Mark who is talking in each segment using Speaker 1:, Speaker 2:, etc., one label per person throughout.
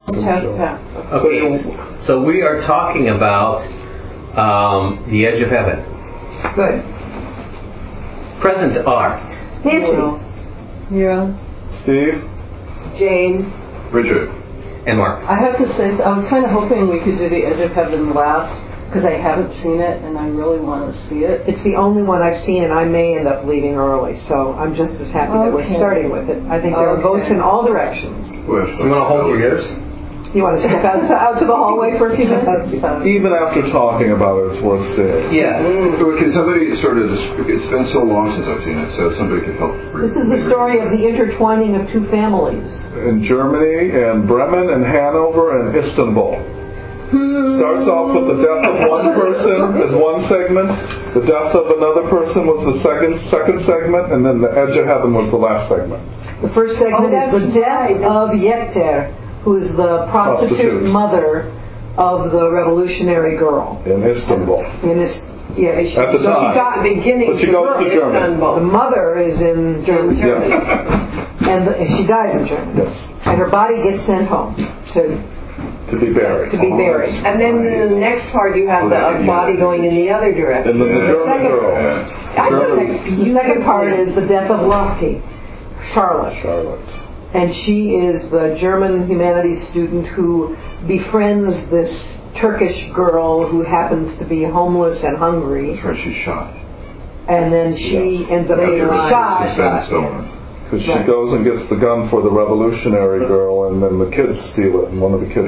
Speaker 1: Okay, so we are talking about The Edge of Heaven.
Speaker 2: Good.
Speaker 1: Present are
Speaker 2: Nancy.
Speaker 3: Yeah.
Speaker 4: Steve.
Speaker 2: Jane.
Speaker 5: Richard.
Speaker 1: And Mark.
Speaker 3: I have to say, I was kind of hoping we could do The Edge of Heaven last, because I haven't seen it and I really want to see it.
Speaker 2: It's the only one I've seen, and I may end up leaving early, so I'm just as happy that we're starting with it. I think there are votes in all directions.
Speaker 1: You want to hold your ears?
Speaker 2: You want to step out to the hallway for a few minutes?
Speaker 4: Even after talking about it, it's worth seeing.
Speaker 1: Yeah.
Speaker 5: Can somebody sort of, it's been so long since I've seen it, so somebody could help.
Speaker 2: This is the story of the intertwining of two families.
Speaker 4: In Germany, and Bremen, and Hanover, and Istanbul. Starts off with the death of one person as one segment, the death of another person was the second segment, and then the Edge of Heaven was the last segment.
Speaker 2: The first segment is the death of Yekter, who is the prostitute mother of the revolutionary girl.
Speaker 4: In Istanbul.
Speaker 2: At the
Speaker 4: time.
Speaker 2: She got the beginning.
Speaker 4: But she goes to Germany.
Speaker 2: The mother is in Germany.
Speaker 4: Yes.
Speaker 2: And she dies in Germany.
Speaker 4: Yes.
Speaker 2: And her body gets sent home
Speaker 4: to be buried.
Speaker 6: And then in the next part you have the body going in the other direction.
Speaker 4: And then the German girl.
Speaker 2: The second part is the death of Lottie, Charlotte. And she is the German humanities student who befriends this Turkish girl who happens to be homeless and hungry.
Speaker 5: That's where she's shot.
Speaker 2: And then she ends up being shot.
Speaker 4: Because she goes and gets the gun for the revolutionary girl, and then the kids steal it, and one of the kids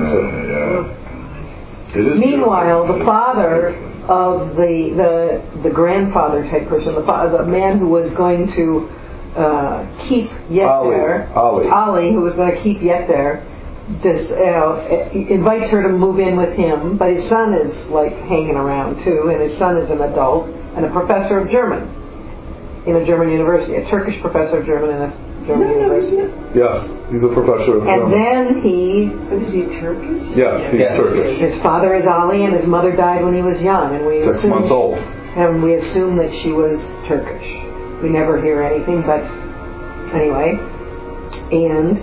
Speaker 4: shoots it.
Speaker 2: Meanwhile, the father of the grandfather type person, the man who was going to keep Yekter, Ali, who was going to keep Yekter, invites her to move in with him, but his son is like hanging around too, and his son is an adult and a professor of German in a German university, a Turkish professor of German in a German university.
Speaker 4: Yes, he's a professor of German.
Speaker 2: And then
Speaker 6: is he Turkish?
Speaker 4: Yes, he's Turkish.
Speaker 2: His father is Ali, and his mother died when he was young, and
Speaker 4: 6 months old.
Speaker 2: And we assume that she was Turkish. We never hear anything, but anyway. And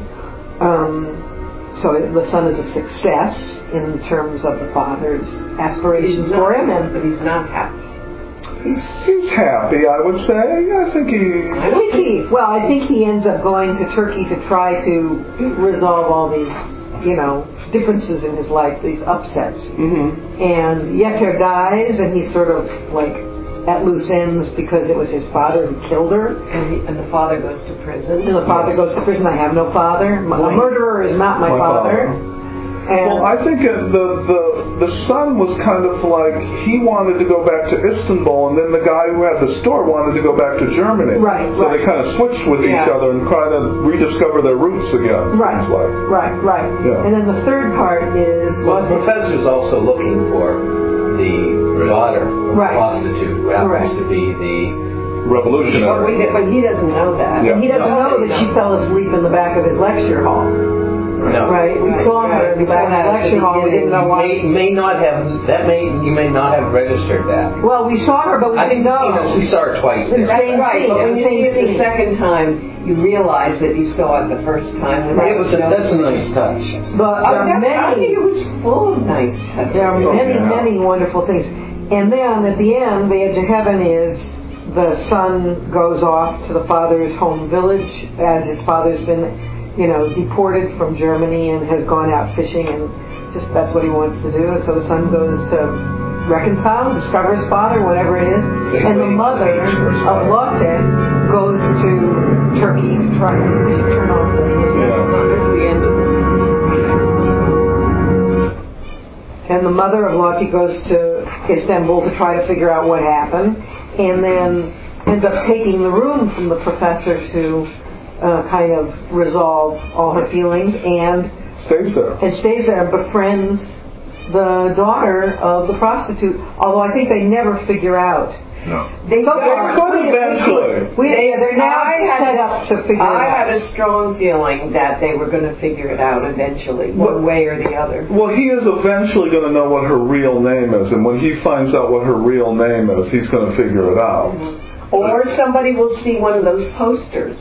Speaker 2: so the son is a success in terms of the father's aspirations for him,
Speaker 6: but he's not happy.
Speaker 4: He's happy, I would say. I think
Speaker 2: he ends up going to Turkey to try to resolve all these, differences in his life, these upsets. Mm-hmm. And Yekter dies, and he's sort of like at loose ends because it was his father who killed her.
Speaker 6: And the father goes to prison.
Speaker 2: And the father goes to prison. I have no father. The murderer is not my father.
Speaker 4: Well, I think the son was kind of like, he wanted to go back to Istanbul, and then the guy who had the store wanted to go back to Germany.
Speaker 2: Right.
Speaker 4: So they kind of switched with each other and kind of rediscover their roots again.
Speaker 2: Right. Right.
Speaker 4: Yeah.
Speaker 2: And then the third part is...
Speaker 1: Well, the professor's also looking for the daughter of a prostitute who happens to be the
Speaker 4: revolutionary.
Speaker 6: But he doesn't know that.
Speaker 2: Yeah. He doesn't know that she fell asleep in the back of his lecture hall.
Speaker 1: No.
Speaker 2: Right, we saw her in the back of the lecture hall. We didn't know why.
Speaker 1: You may not have registered that.
Speaker 2: Well, we saw her, but we didn't know.
Speaker 1: We saw her twice.
Speaker 6: That's right. But when you see it the second time, you realize that you saw it the first time.
Speaker 1: That's a nice touch.
Speaker 2: But
Speaker 6: I think it was full of nice touches.
Speaker 2: There are many wonderful things. And then at the end, the Edge of Heaven is the son goes off to the father's home village, as his father's been deported from Germany and has gone out fishing, and just that's what he wants to do. And so the son goes to reconcile, discover his father, whatever it is. And the mother of Lotte goes to Turkey to try to turn off the end. And the mother of Lotte goes to Istanbul to try to figure out what happened, and then ends up taking the room from the professor to kind of resolve all her feelings, and
Speaker 4: stays there
Speaker 2: and befriends the daughter of the prostitute, although I think they never figure out.
Speaker 5: No.
Speaker 2: They
Speaker 4: could eventually.
Speaker 2: They're now set up to figure it out.
Speaker 6: I had a strong feeling that they were going to figure it out eventually, one way or the other.
Speaker 4: Well, he is eventually going to know what her real name is, and when he finds out what her real name is, he's going to figure it out.
Speaker 6: Mm-hmm. Or somebody will see one of those posters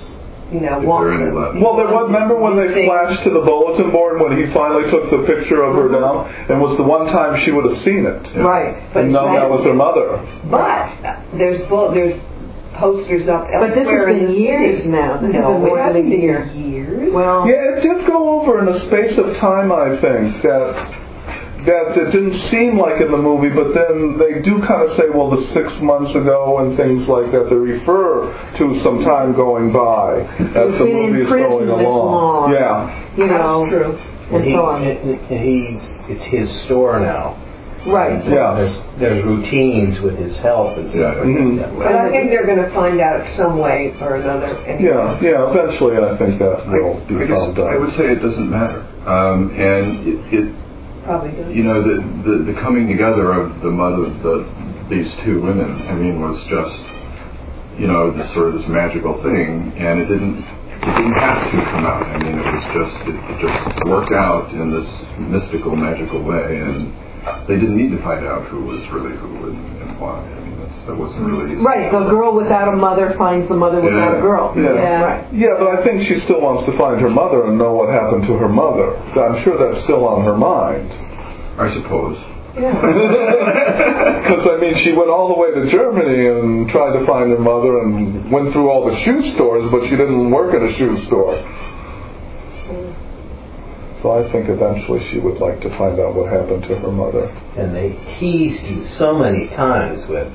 Speaker 5: If there are any left.
Speaker 4: Well, there was. Remember when they flashed to the bulletin board when he finally took the picture of her down, and was the one time she would have seen it.
Speaker 2: Yeah. Right.
Speaker 4: And no, that was her mother.
Speaker 6: But there's posters up elsewhere.
Speaker 2: But this has been years now. This has been more than a year.
Speaker 6: Years?
Speaker 2: Well,
Speaker 4: yeah, it did go over in a space of time, I think, that it didn't seem like in the movie, but then they do kind of say, well, the 6 months ago and things like that. They refer to some time going by as the movie is going along. Yeah.
Speaker 6: That's true.
Speaker 2: And so on.
Speaker 1: It's his store now.
Speaker 2: Right.
Speaker 4: Yeah.
Speaker 1: There's routines with his health and stuff like that.
Speaker 6: But I think they're going to find out some way or another. Anyway.
Speaker 4: Yeah. Eventually, I think that will be found out.
Speaker 5: I would say it doesn't matter, and it
Speaker 6: probably does.
Speaker 5: The coming together of the mother, these two women, I mean, was just this sort of this magical thing, and it didn't have to come out. I mean, it just worked out in this mystical, magical way, and they didn't need to find out who was really who and why. I mean, that wasn't really easy.
Speaker 2: Right, the girl without a mother finds the mother without a girl.
Speaker 4: Yeah.
Speaker 2: Right.
Speaker 4: Yeah, but I think she still wants to find her mother and know what happened to her mother. I'm sure that's still on her mind.
Speaker 5: I suppose.
Speaker 6: Yeah.
Speaker 4: Because, I mean, she went all the way to Germany and tried to find her mother and went through all the shoe stores, but she didn't work at a shoe store. So I think eventually she would like to find out what happened to her mother.
Speaker 1: And they teased you so many times with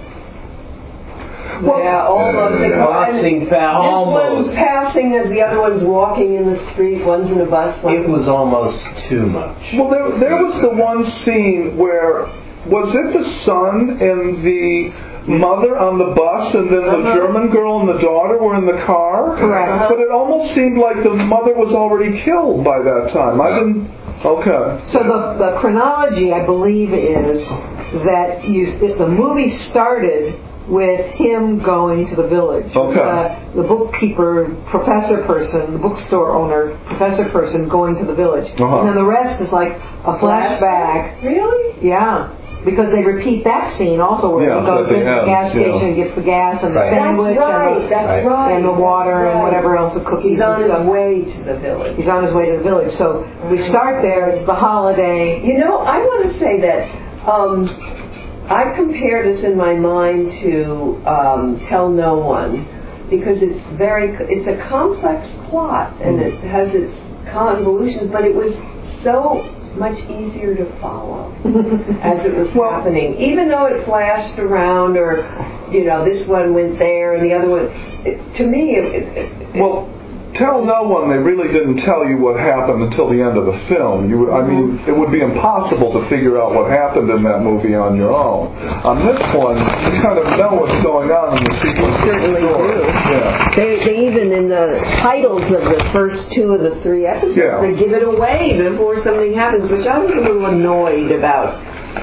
Speaker 6: almost.
Speaker 1: Crossing almost.
Speaker 6: One's passing as the other one's walking in the street. One's in a bus.
Speaker 1: It was almost too much.
Speaker 4: Well, there was the one scene where, was it the son and the mother on the bus, and then the German girl and the daughter were in the car?
Speaker 2: Correct.
Speaker 4: But it almost seemed like the mother was already killed by that time. I didn't... Okay.
Speaker 2: So the chronology, I believe, is that the movie started with him going to the village.
Speaker 4: Okay.
Speaker 2: The bookkeeper, professor person, the bookstore owner, professor person going to the village. And then the rest is like a flashback.
Speaker 6: Really?
Speaker 2: Yeah. Because they repeat that scene also where he goes into the gas station and gets the gas and the sandwich and the water and whatever else, the cookies.
Speaker 6: He's on
Speaker 2: and stuff.
Speaker 6: his way to the village.
Speaker 2: He's on his way to the village. So we start there. It's the holiday.
Speaker 6: I want to say that I compare this in my mind to Tell No One, because it's a complex plot and it has its convolutions, but it was so much easier to follow as it was happening. Even though it flashed around, or this one went there and the other one, to me,
Speaker 4: well, Tell No One, they really didn't tell you what happened until the end of the film. I mean, it would be impossible to figure out what happened in that movie on your own. On this one, you kind of know what's going on in the sequence.
Speaker 6: Certainly do.
Speaker 4: Yeah.
Speaker 6: They even in the titles of the first 2 of the 3 episodes, they give it away before something happens, which I was a little annoyed about.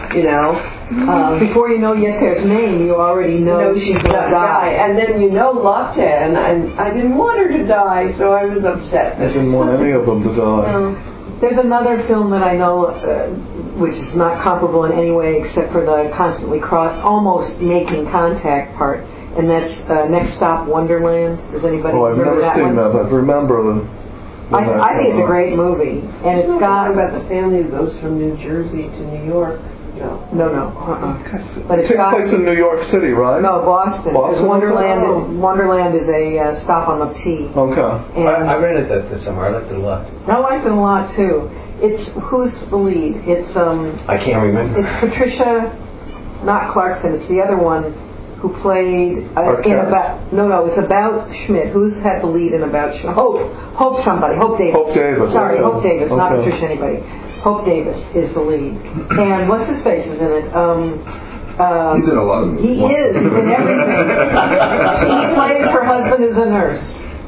Speaker 2: Before you know Yette's name, you already know she's going to die.
Speaker 6: And then Lotte, and I didn't want her to die, so I was upset.
Speaker 4: I didn't want any of them to die.
Speaker 2: There's another film that I know, which is not comparable in any way except for the constantly almost making contact part, and that's Next Stop Wonderland. Does anybody
Speaker 4: I've
Speaker 2: remember
Speaker 4: never seen that, but I remember
Speaker 2: I think it's a great movie, and it's got
Speaker 6: about the family who goes from New Jersey to New York.
Speaker 2: No. But
Speaker 4: it takes place in New York City, right?
Speaker 2: No, Boston. Because Wonderland is a stop on the T.
Speaker 4: Okay.
Speaker 2: And
Speaker 1: I rented that somewhere. I liked it a lot.
Speaker 2: I liked it a lot too. It's who's the lead? It's
Speaker 1: I can't remember.
Speaker 2: It's Patricia, not Clarkson. It's the other one who played in About. No, it's About Schmidt. Who's had the lead in About Schmidt? Hope somebody. Hope Davis.
Speaker 4: Hope Davis.
Speaker 2: Sorry,
Speaker 4: okay.
Speaker 2: Hope Davis, not
Speaker 4: okay.
Speaker 2: Patricia anybody. Hope Davis is the lead. And what's his face is in it?
Speaker 5: He's in a lot of movies.
Speaker 2: He is. He's in everything. She plays her husband who's a nurse.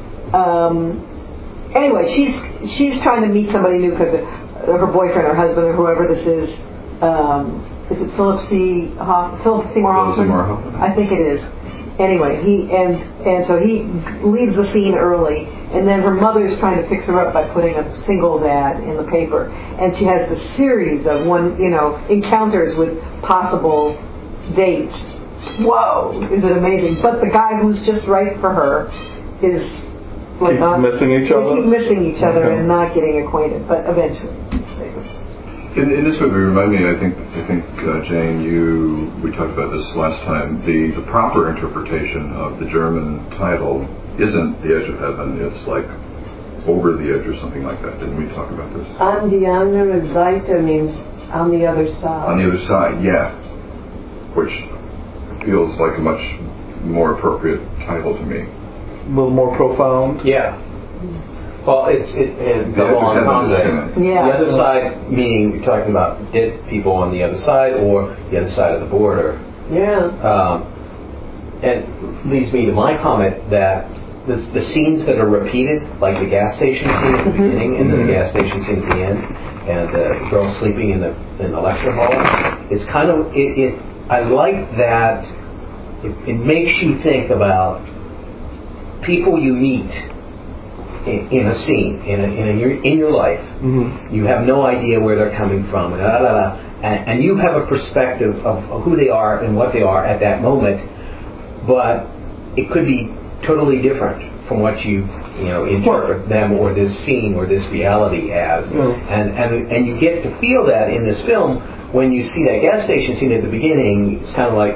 Speaker 2: Anyway, she's trying to meet somebody new because her boyfriend or husband or whoever this is it Philip Seymour Hoffman? I think it is. Anyway, so he leaves the scene early, and then her mother's trying to fix her up by putting a singles ad in the paper, and she has the series of encounters with possible dates. Whoa, is it amazing? But the guy who's just right for her is like
Speaker 4: keep missing each other.
Speaker 2: They keep missing each other and not getting acquainted, but eventually.
Speaker 5: In this movie, remind me. I think Jane, we talked about this last time. The proper interpretation of the German title isn't The Edge of Heaven. It's like Over the Edge or something like that. Didn't we talk about this?
Speaker 6: An die andere Seite means on the other side.
Speaker 5: On the other side, yeah. Which feels like a much more appropriate title to me.
Speaker 4: A little more profound.
Speaker 1: Yeah. Well, it's double entendre.
Speaker 2: Yeah.
Speaker 1: The other side, meaning you're talking about dead people on the other side or the other side of the border.
Speaker 6: Yeah.
Speaker 1: And leads me to my comment that the scenes that are repeated, like the gas station scene at the beginning and then the gas station scene at the end, and the girl sleeping in the lecture hall, it's kind of I like that. It makes you think about people you meet in a scene in your life. Mm-hmm. You have no idea where they're coming from, and you have a perspective of who they are and what they are at that moment, but it could be totally different from what you interpret them or this scene or this reality as. And you get to feel that in this film when you see that gas station scene at the beginning. It's kind of like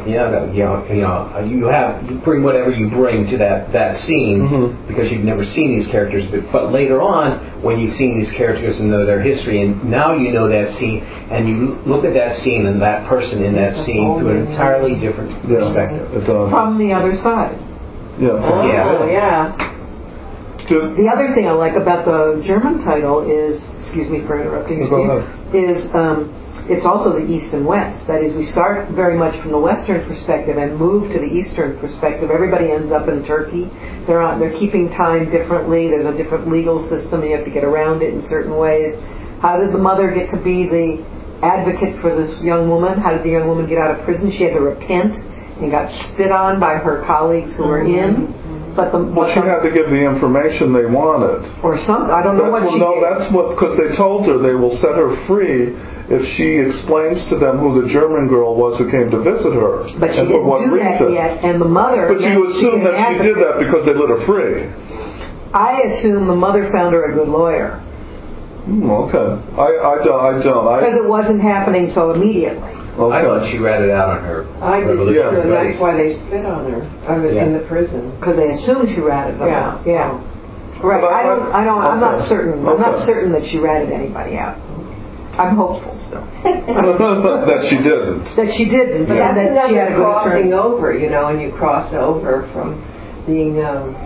Speaker 1: you bring whatever you bring to that scene because you've never seen these characters, but later on when you've seen these characters and know their history, and now you know that scene and you look at that scene and that person in that scene through an entirely different perspective.
Speaker 2: From the other side.
Speaker 6: Yeah.
Speaker 2: The other thing I like about the German title is, excuse me for interrupting you, Steve, is it's also the East and West. That is, we start very much from the Western perspective and move to the Eastern perspective. Everybody ends up in Turkey. They're keeping time differently. There's a different legal system. You have to get around it in certain ways. How did the mother get to be the advocate for this young woman? How did the young woman get out of prison? She had to repent and got spit on by her colleagues who were in. But
Speaker 4: she had to give the information they wanted.
Speaker 2: Or something. I don't know what she did.
Speaker 4: No, that's because they told her they will set her free if she explains to them who the German girl was who came to visit her.
Speaker 2: But she didn't do that yet, and the mother...
Speaker 4: But you assume that she did that because they let her free.
Speaker 2: I assume the mother found her a good lawyer.
Speaker 4: Okay. I don't.
Speaker 2: Because it wasn't happening so immediately.
Speaker 1: Okay. I thought she read it out on her.
Speaker 6: I did too, and that's why they spit on her. I was in the prison
Speaker 2: because they assumed she ratted them out. Yeah, right. I'm not certain. I'm not certain that she ratted anybody out. I'm hopeful still.
Speaker 4: That she didn't.
Speaker 2: That she didn't. But
Speaker 6: that she had a crossing over, and you cross over from being,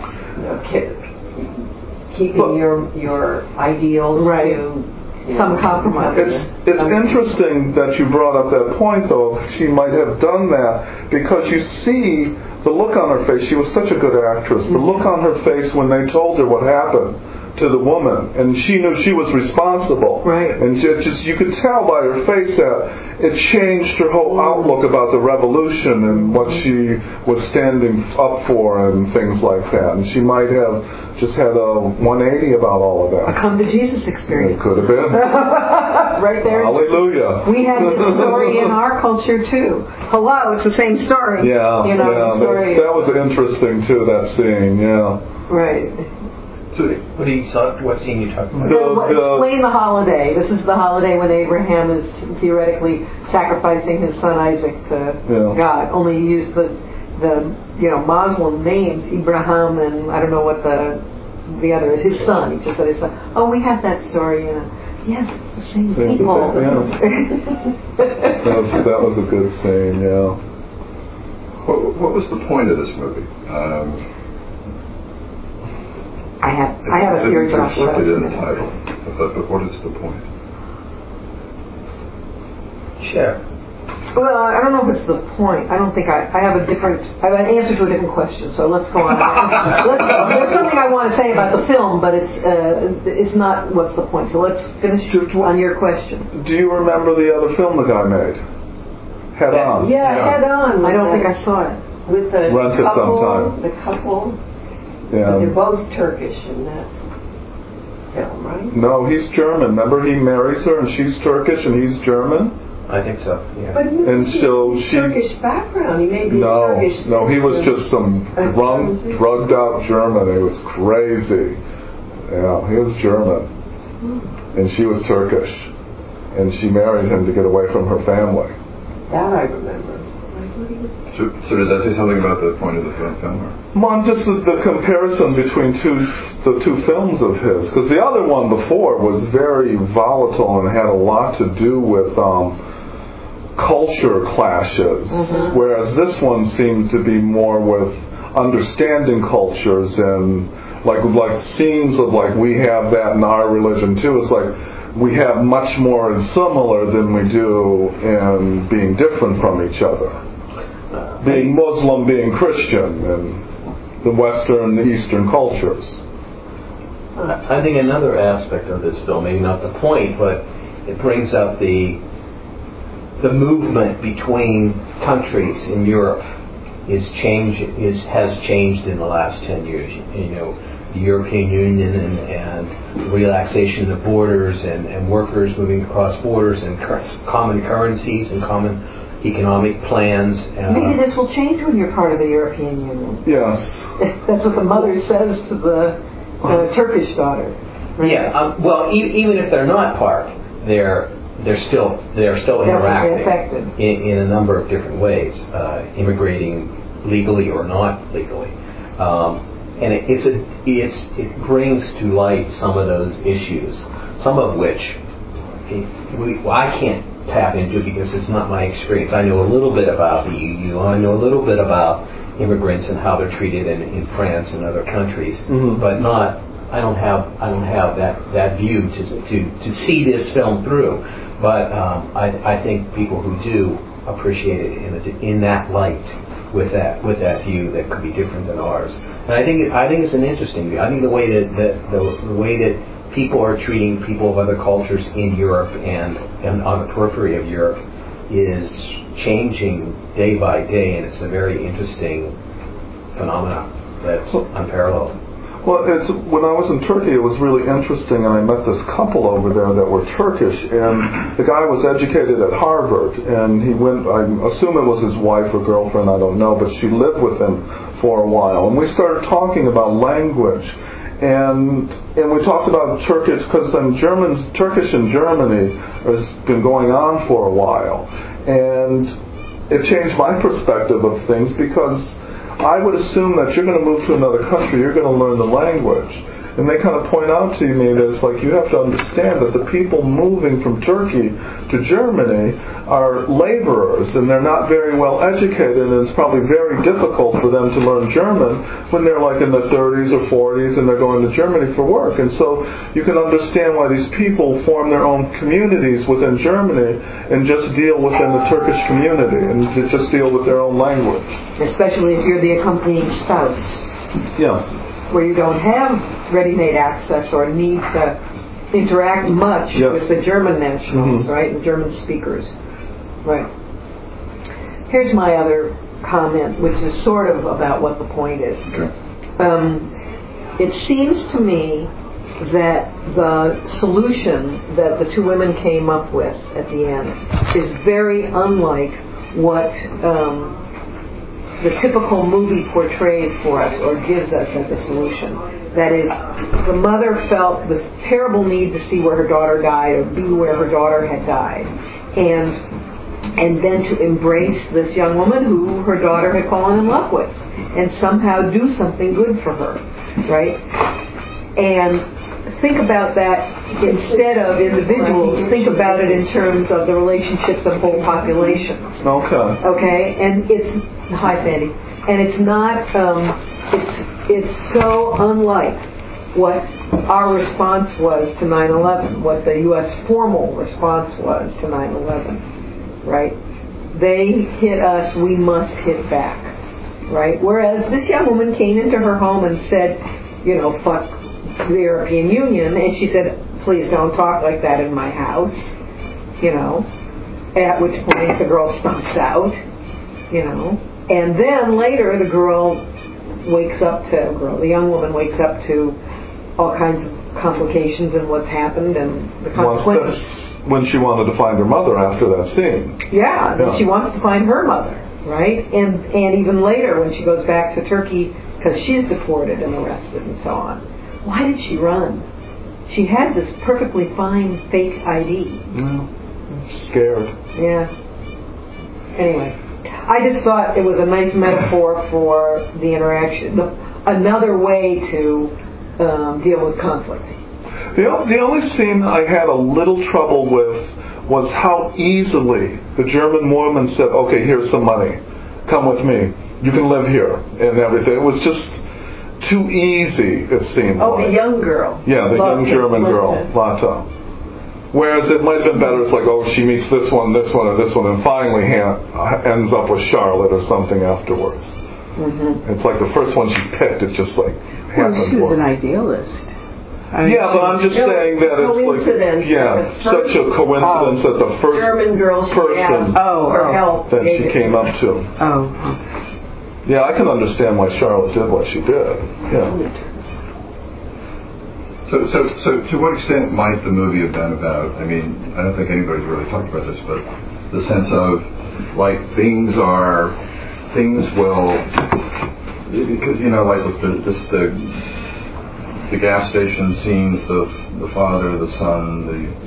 Speaker 6: keeping your ideals to. Some compromise.
Speaker 4: It's interesting that you brought up that point, though. She might have done that because you see the look on her face. She was such a good actress. The look on her face when they told her what happened to the woman, and she knew she was responsible.
Speaker 2: Right.
Speaker 4: And just you could tell by her face that it changed her whole outlook about the revolution and what she was standing up for and things like that. And she might have just had a 180 about all of that.
Speaker 2: A come to Jesus experience.
Speaker 4: It could have been.
Speaker 2: Right there.
Speaker 4: Hallelujah.
Speaker 2: We have this story in our culture too. Hello, it's the same story.
Speaker 4: Yeah.
Speaker 2: The story.
Speaker 4: That was interesting too. That scene. Yeah.
Speaker 2: Right.
Speaker 1: What scene you talking about?
Speaker 2: Explain the holiday. This is the holiday when Abraham is theoretically sacrificing his son Isaac to God. Only he used the Muslim names, Abraham, and I don't know what the other is. His son. He just said his son. Oh, we have that story. Yes, it's the same people.
Speaker 4: That was a good scene. Yeah.
Speaker 5: What was the point of this movie?
Speaker 2: I have a theory, but I'll shut up.
Speaker 5: It's reflected in the title, but what is the point?
Speaker 1: Sure.
Speaker 2: Well, I don't know if it's the point. I don't think I have an answer to a different question. So let's go on. There's something I want to say about the film, but it's not what's the point. So let's finish on your question.
Speaker 4: Do you remember the other film the guy made? Head On.
Speaker 6: Yeah, Head On.
Speaker 2: I don't think I saw it.
Speaker 6: With the
Speaker 4: Rent it sometime.
Speaker 6: The couple.
Speaker 4: Yeah.
Speaker 6: They're both Turkish in that film, right?
Speaker 4: No, he's German. Remember, he marries her and she's Turkish and he's German?
Speaker 1: I think so. Yeah.
Speaker 6: But
Speaker 4: And so she...
Speaker 6: Turkish background. He may be
Speaker 4: No,
Speaker 6: Turkish.
Speaker 4: no, he was just some drugged out German. He was crazy. Yeah, he was German. And she was Turkish. And she married him to get away from her family.
Speaker 6: That I remember.
Speaker 5: So does that say something about the point of the film? Or?
Speaker 4: Well, just the comparison between the two films of his, because the other one before was very volatile and had a lot to do with culture clashes, whereas this one seemed to be more with understanding cultures and like scenes of like we have that in our religion too. It's like we have much more in similar than we do in being different from each other. Being Muslim, being Christian, and the Western, the Eastern cultures.
Speaker 1: I think another aspect of this film, maybe not the point, but it brings up the movement between countries in Europe has changed in the last 10 years. You know, the European Union and relaxation of borders and workers moving across borders and common currencies and common economic plans.
Speaker 2: Maybe this will change when you're part of the European Union.
Speaker 4: Yes.
Speaker 2: That's what the mother says to the Turkish daughter. Right?
Speaker 1: Yeah. Well, even if they're not part, they're still interacting in a number of different ways, immigrating legally or not legally, and it brings to light some of those issues, some of which I can't tap into because it's not my experience. I know a little bit about the EU. I know a little bit about immigrants and how they're treated in France and other countries, but not. I don't have that view to see this film through. But I think people who do appreciate it in that light, with that view that could be different than ours. And I think it's an interesting view. I think the way that people are treating people of other cultures in Europe and on the periphery of Europe is changing day by day, and it's a very interesting phenomenon that's unparalleled.
Speaker 4: Well, when I was in Turkey, it was really interesting, and I met this couple over there that were Turkish, and the guy was educated at Harvard, and he went, I assume it was his wife or girlfriend, I don't know, but she lived with him for a while, and we started talking about language. And we talked about Turkish, because Turkish in Germany has been going on for a while. And it changed my perspective of things, because I would assume that you're going to move to another country, you're going to learn the language. And they kind of point out to me that it's like you have to understand that the people moving from Turkey to Germany are laborers, and they're not very well educated, and it's probably very difficult for them to learn German when they're like in their 30s or 40s and they're going to Germany for work. And so you can understand why these people form their own communities within Germany and just deal within the Turkish community and just deal with their own language.
Speaker 2: Especially if you're the accompanying spouse.
Speaker 4: Yes.
Speaker 2: Where you don't have ready-made access or need to interact much with the German nationals, right, the German speakers. Right. Here's my other comment, which is sort of about what the point is.
Speaker 4: Okay.
Speaker 2: It seems to me that the solution that the two women came up with at the end is very unlike what the typical movie portrays for us or gives us as a solution. That is, the mother felt this terrible need to see where her daughter died or be where her daughter had died, and then to embrace this young woman who her daughter had fallen in love with and somehow do something good for her, right? And think about that instead of individuals. Think about it in terms of the relationships of whole populations. Okay, and it's hi Sandy, and it's not. It's so unlike what our response was to 9/11, what the U.S. formal response was to 9/11, right? They hit us, we must hit back, right? Whereas this young woman came into her home and said, you know, fuck the European Union, and she said, please don't talk like that in my house, you know, at which point the girl stomps out, you know, and then later the young woman wakes up to all kinds of complications and what's happened and the consequences.
Speaker 4: when she wanted to find her mother after that scene.
Speaker 2: Yeah,
Speaker 4: Yeah.
Speaker 2: she wants to find her mother, right? And even later when she goes back to Turkey because she's deported and arrested and so on. Why did she run? She had this perfectly fine fake ID.
Speaker 4: Well, scared.
Speaker 2: Yeah. Anyway, I just thought it was a nice metaphor for the interaction, another way to deal with conflict.
Speaker 4: The only scene I had a little trouble with was how easily the German woman said, okay, here's some money. Come with me. You can live here and everything. It was just too easy, it seemed
Speaker 6: Oh,
Speaker 4: like.
Speaker 6: the young girl.
Speaker 4: Yeah, the young German girl, Lata. Whereas it might have been better, it's like, oh, she meets this one, and finally ends up with Charlotte or something afterwards.
Speaker 2: Mm-hmm.
Speaker 4: It's like the first one she picked, it just like happened.
Speaker 7: Well, she was an idealist.
Speaker 4: Yeah, but I'm just saying that it's
Speaker 6: coincidence.
Speaker 4: like, such a coincidence that the first
Speaker 6: German girl she
Speaker 4: person
Speaker 6: asked for help
Speaker 4: that she came up to.
Speaker 7: Oh.
Speaker 4: Yeah, I can understand why Charlotte did what she did. Yeah.
Speaker 5: So to what extent might the movie have been about, I mean, I don't think anybody's really talked about this, but the sense of, like, things will, because, you know, like the gas station scenes, the father, the son,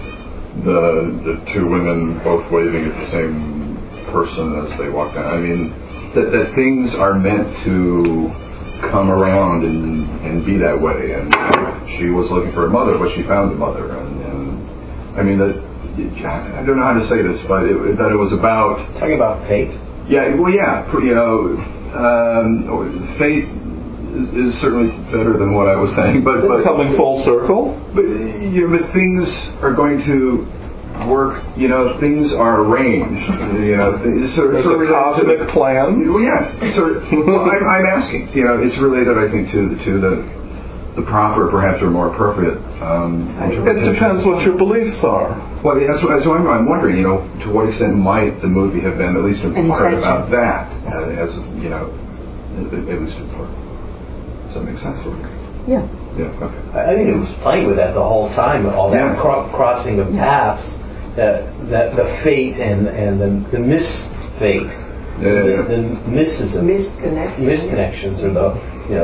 Speaker 5: the two women both waving at the same person as they walk down. I mean, that things are meant to come around and be that way. And she was looking for a mother, but she found a mother. And I mean, I don't know how to say this, but that it was about
Speaker 1: Talking about fate.
Speaker 5: Yeah, well, yeah, you know, fate is certainly better than what I was saying, but
Speaker 4: Coming full circle?
Speaker 5: But, you know, but things are going to work. You know, things are arranged. You know,
Speaker 4: There's a cosmic plan?
Speaker 5: Well, yeah. Well, I'm asking. You know, it's related, I think, to the proper, perhaps, or more appropriate.
Speaker 4: It depends what your beliefs are.
Speaker 5: Well, that's I'm wondering. You know, to what extent might the movie have been, at least in part, about that, as you know, at least in part. Does that make sense?
Speaker 7: Yeah.
Speaker 5: Yeah. Okay.
Speaker 1: I think it was playing with that the whole time, all that crossing of paths, that the fate and the misfate, the misconnections, or the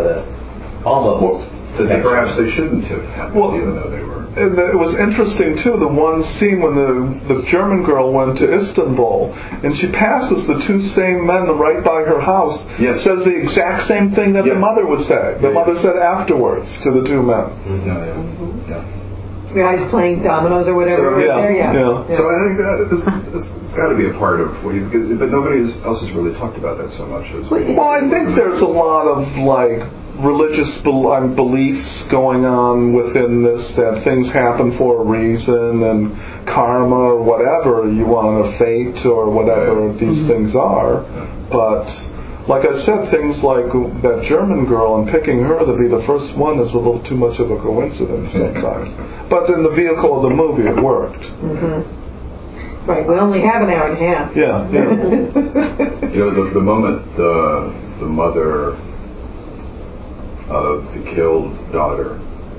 Speaker 1: almost.
Speaker 5: That perhaps they shouldn't have happened, even though they were.
Speaker 4: And it was interesting too, the one scene when the German girl went to Istanbul and she passes the two same men right by her house, says the exact same thing that the mother would say. The mother said afterwards to the two men.
Speaker 5: Yeah.
Speaker 2: The guy's playing dominoes or whatever.
Speaker 5: So,
Speaker 2: Yeah.
Speaker 5: So I think that it's got to be a part of what you, but nobody else has really talked about that so much.
Speaker 4: Well, I think there's a lot of like religious beliefs going on within this, that things happen for a reason, and karma or whatever you want, a fate or whatever these things are. But like I said, things like that German girl and picking her to be the first one is a little too much of a coincidence sometimes. But in the vehicle of the movie, it worked.
Speaker 2: Mm-hmm. Right, we only have an hour and a half.
Speaker 4: Yeah.
Speaker 5: You know, the moment the mother of the killed daughter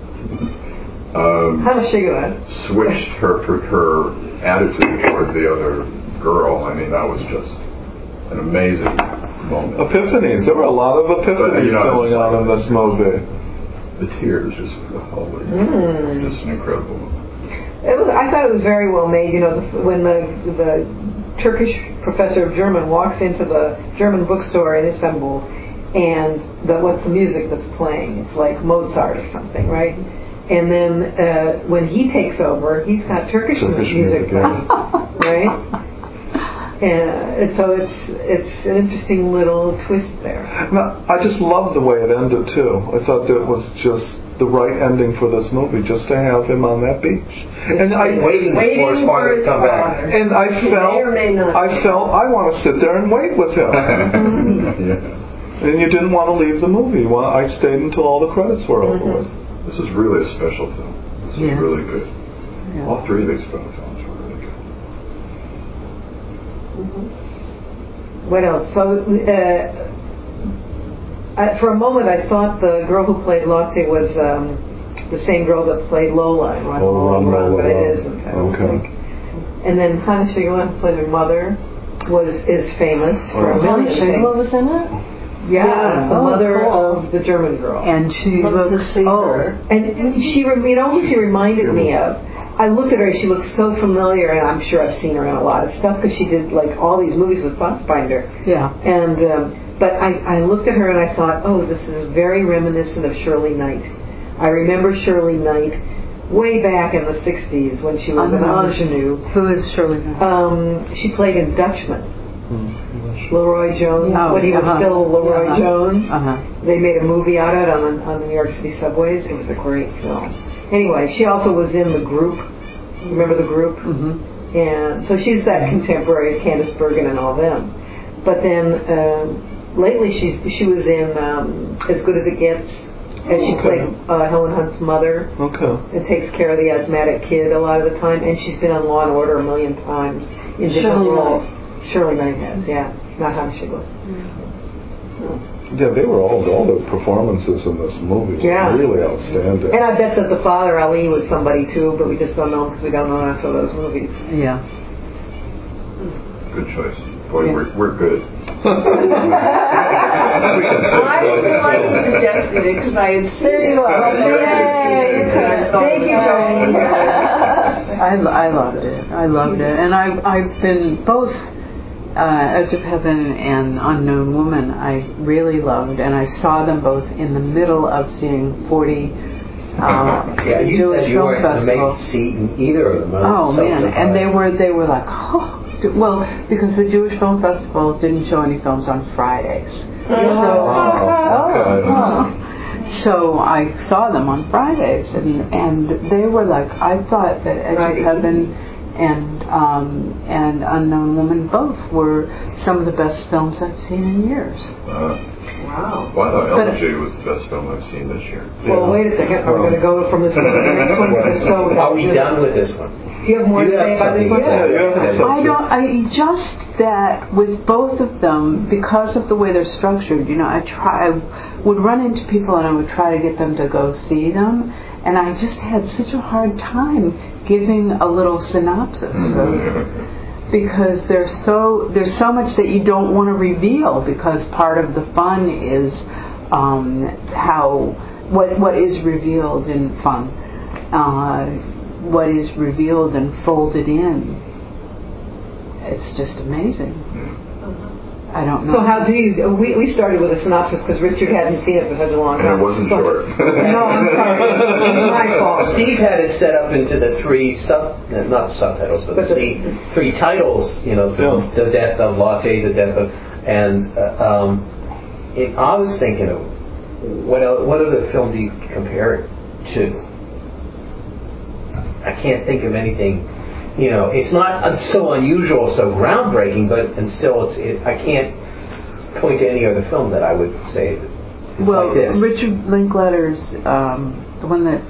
Speaker 2: how does she do that?
Speaker 5: switched her attitude toward the other girl. I mean, that was just an amazing moment.
Speaker 4: Epiphanies. There were a lot of epiphanies going on in this movie.
Speaker 5: The tears just always. Just an incredible moment.
Speaker 2: I thought it was very well made. You know, when the Turkish professor of German walks into the German bookstore in Istanbul, and what's the music that's playing? It's like Mozart or something, right? And then when he takes over, he's got Turkish music playing, right? And so it's an interesting little twist there.
Speaker 4: Now, I just love the way it ended too. I thought that was just the right ending for this movie, just to have him on that beach. And
Speaker 1: waiting for his father to come back.
Speaker 4: And I felt I want to sit there and wait with him. And you didn't want to leave the movie. I stayed until all the credits were over with.
Speaker 5: This was really a special film. This was really good. Yeah. All three of these films were really good.
Speaker 2: What else? So, for a moment, I thought the girl who played Lottie was the same girl that played Lola in Run, but it isn't. I don't think. And then Hannah Shigula, who plays her mother, is famous for a
Speaker 3: Hannah
Speaker 2: million
Speaker 3: Shigula
Speaker 2: things.
Speaker 3: was in it?
Speaker 2: Yeah, the mother
Speaker 3: cool.
Speaker 2: of the German girl.
Speaker 3: And she
Speaker 2: Love to
Speaker 3: looks
Speaker 2: see
Speaker 3: old.
Speaker 2: her. And she, you know who she reminded me of? I looked at her, she looks so familiar, and I'm sure I've seen her in a lot of stuff because she did like all these movies with Fassbinder.
Speaker 3: Yeah.
Speaker 2: And but I looked at her and I thought, oh, this is very reminiscent of Shirley Knight. I remember Shirley Knight way back in the 60s when she was an ingenue.
Speaker 3: Who is Shirley Knight?
Speaker 2: She played in Dutchman. Leroy Jones, when he was still Leroy Jones. They made a movie out of it on the New York City subways. It was a great film. Anyway, she also was in The Group. Remember The Group? Mm-hmm. And so she's that contemporary of Candice Bergen and all them. But then lately she was in As Good as It Gets, and she played Helen Hunt's mother.
Speaker 4: Okay.
Speaker 2: And takes care of the asthmatic kid a lot of the time. And she's been on Law and Order a million times in different roles. Shirley Knight has, yeah. Not Hannah Shigula.
Speaker 4: Yeah, they were all the performances in this movie were really outstanding.
Speaker 2: And I bet that the father, Ali, was somebody too, but we just don't know because we don't know enough of those movies.
Speaker 3: Yeah.
Speaker 5: Good choice. Boy, we're good.
Speaker 6: I was the one who suggested it because I had seen it.
Speaker 3: There you are. Yay!
Speaker 6: Thank you, Joanne.
Speaker 3: I loved it. I loved it. And I've been both Edge of Heaven and Unknown Woman I really loved, and I saw them both in the middle of seeing 40
Speaker 1: you
Speaker 3: Jewish
Speaker 1: said you
Speaker 3: film
Speaker 1: weren't
Speaker 3: festivals.
Speaker 1: made seat in either of them.
Speaker 3: Oh man, and they were like, oh, well, because the Jewish Film Festival didn't show any films on Fridays. So I saw them on Fridays, and they were like, I thought that Edge of Heaven and Unknown Woman both were some of the best films I've seen in years.
Speaker 6: Wow.
Speaker 5: Well, I thought Elegy was the best film I've seen this year.
Speaker 2: Well, wait a second. Are we going to go from this one to the next one?
Speaker 1: Are we done with this one?
Speaker 2: Do you have more to say about this one?
Speaker 3: I just that with both of them, because of the way they're structured, I would run into people and I would try to get them to go see them, and I just had such a hard time giving a little synopsis because there's so much that you don't want to reveal, because part of the fun is what is revealed in fun. What is revealed and folded in. It's just amazing. I don't know.
Speaker 2: So how do you... We started with a synopsis because Richard hadn't seen it for such a long time.
Speaker 5: And it wasn't short.
Speaker 2: No, I'm sorry. It's my fault.
Speaker 1: Steve had it set up into the three not subtitles, but the three titles, the death of Latte, the death of... And I was thinking of what other film do you compare it to? I can't think of anything. It's not so unusual, so groundbreaking, but still, I can't point to any other film that I would say is like this.
Speaker 3: Richard Linklater's the one that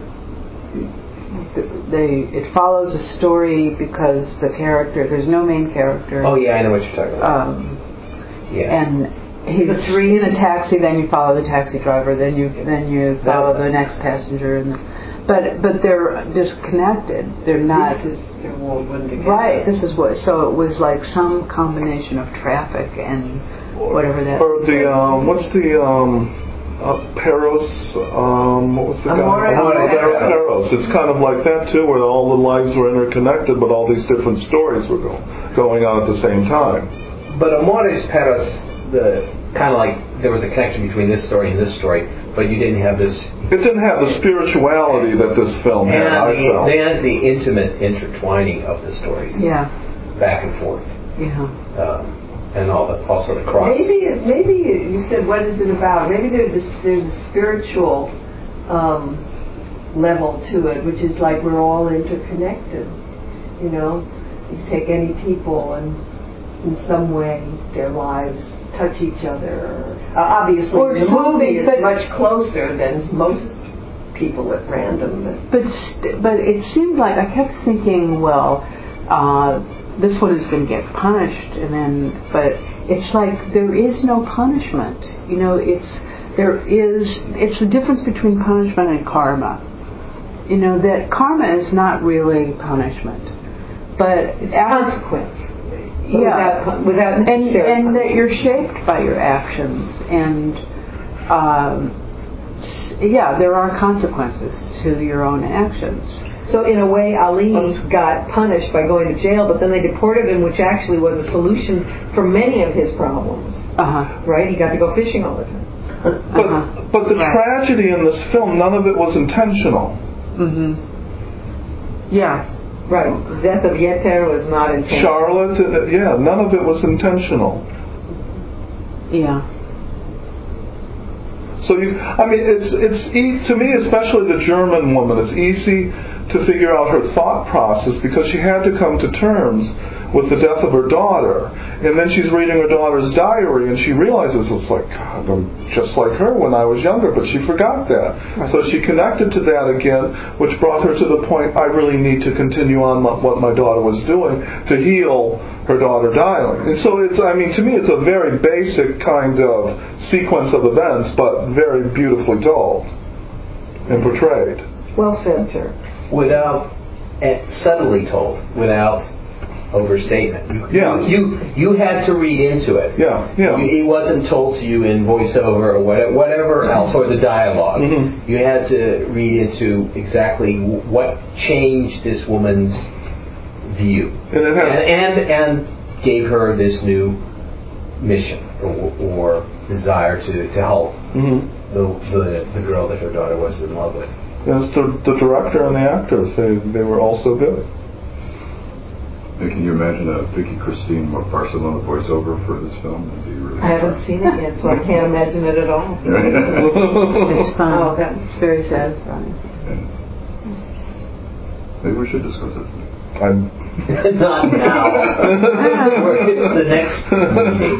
Speaker 3: it follows a story because there's no main character.
Speaker 1: Oh yeah, I know what you're talking about.
Speaker 3: And he's in a taxi. Then you follow the taxi driver. Then you follow the next passenger But they're disconnected. They're not.
Speaker 2: Their world wouldn't be
Speaker 3: right. This is what. So it was like some combination of traffic and whatever that.
Speaker 4: Or the what's the Paros? What was the guy? Paros. It's kind of like that too, where all the lives were interconnected, but all these different stories were going on at the same time.
Speaker 1: But Amores Paros, kind of like there was a connection between this story and this story, but you didn't have this.
Speaker 4: It didn't have the spirituality that this film had.
Speaker 1: And the intimate intertwining of the stories.
Speaker 3: Yeah.
Speaker 1: Back and forth.
Speaker 3: Yeah.
Speaker 1: And also the cross.
Speaker 6: Maybe you said, what is it about? Maybe there's a spiritual level to it, which is like we're all interconnected. You take any people and in some way their lives touch each other. Obviously, the movie is much closer than most people at random.
Speaker 3: But it seemed like I kept thinking, this one is going to get punished, but it's like there is no punishment. It's the difference between punishment and karma. That karma is not really punishment. but
Speaker 2: Consequence.
Speaker 3: yeah,
Speaker 2: Without necessary
Speaker 3: and that you're shaped by your actions, and there are consequences to your own actions.
Speaker 2: So in a way, Ali got punished by going to jail, but then they deported him, which actually was a solution for many of his problems. Right? He got to go fishing all the time.
Speaker 4: But the tragedy in this film, none of it was intentional.
Speaker 3: Yeah.
Speaker 2: Right. The death of Yeter was not intentional.
Speaker 4: Charlotte, none of it was intentional.
Speaker 3: Yeah.
Speaker 4: So it's to me, especially the German woman, it's easy to figure out her thought process because she had to come to terms with the death of her daughter, and then she's reading her daughter's diary, and she realizes it's like, God, I'm just like her when I was younger, but she forgot that. Right. So she connected to that again, which brought her to the point, I really need to continue on what my daughter was doing to heal her daughter dying. And so to me, it's a very basic kind of sequence of events, but very beautifully told and portrayed.
Speaker 2: Well said, sir.
Speaker 1: Without subtly told, without overstatement. You had to read into it. It wasn't told to you in voiceover or whatever else, or the dialogue. You had to read into exactly what changed this woman's view, and gave her this new mission or desire to help the girl that her daughter was in love with.
Speaker 4: Yes, the director and the actors, they were all so good.
Speaker 5: Can you imagine a Vicky Christine Barcelona voiceover for this film? That'd be really
Speaker 2: I haven't seen it yet, so I can't imagine it at all.
Speaker 3: It's fun.
Speaker 2: Oh, okay.
Speaker 3: It's very satisfying.
Speaker 5: Maybe we should discuss it.
Speaker 1: Not now. It's the next meeting.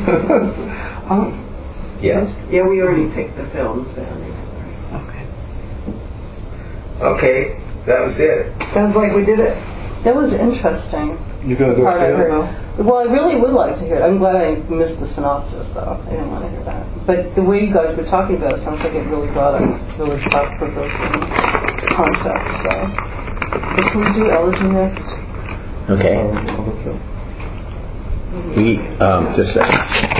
Speaker 1: Yes.
Speaker 6: Yeah, we already picked the films then.
Speaker 1: Okay, that was it.
Speaker 2: Sounds like we did it.
Speaker 7: That was interesting.
Speaker 4: You're going to go see it?
Speaker 7: Well, I really would like to hear it. I'm glad I missed the synopsis, though. I didn't want to hear that. But the way you guys were talking about it sounds like it really brought a really thought-provoking concept. So, can we do Elegy next?
Speaker 1: Okay. Just a second.